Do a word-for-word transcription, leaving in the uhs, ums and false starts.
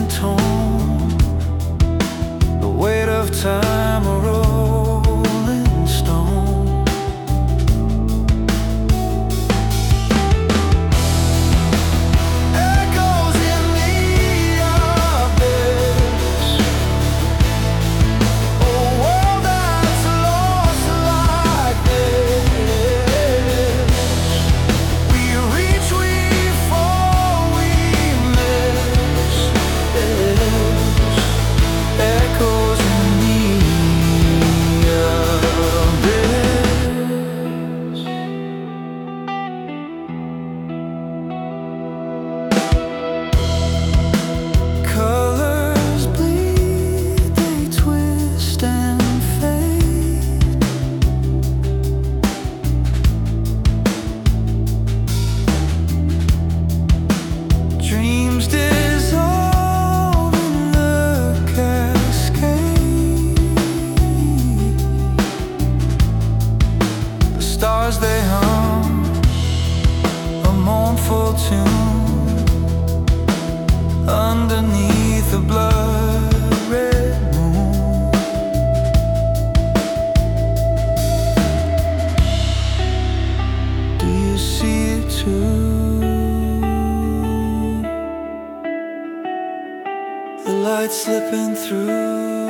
in tone, the weight of time a rolling stone. Echoes in the abyss, a world that's lost like this. We reach, we fall, we miss this. Echoes in the abyss. Colors bleed, they twist and fade. Dreams dissolve in the cascade. The stars they hum a mournful tune underneath the blood-red moon. Do you see it too? The light slipping through